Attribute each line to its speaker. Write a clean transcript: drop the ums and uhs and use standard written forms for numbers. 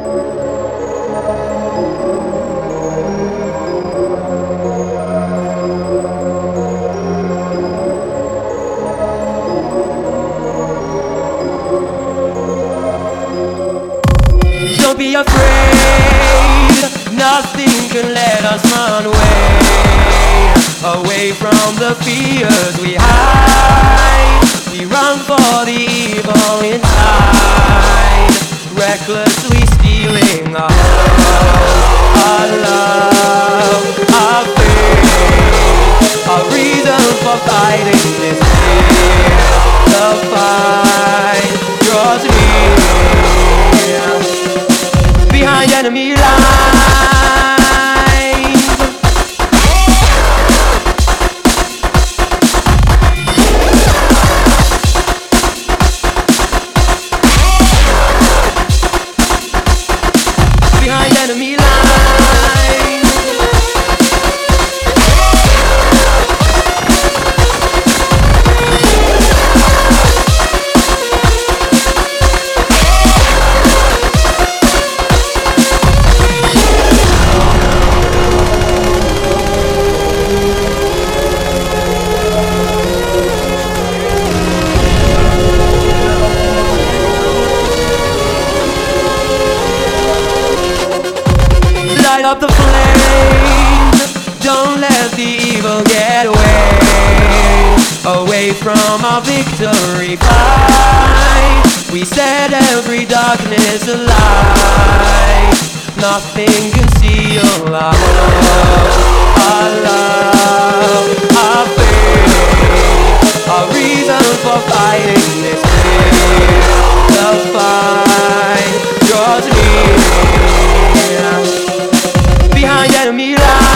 Speaker 1: Don't be afraid, nothing can let us run away from the fears we hide. We run for the evil inside, recklessly stealing our hope, our love, our faith, our reason for fighting this fear. The fight draws near, behind enemy lines. Behind enemy lines. Light up the flame, don't let the evil get away from our victory fight. We set every darkness alight, nothing can steal our hope, our love, our faith, our reason for fighting this fear. The fight draws near, behind enemy lines.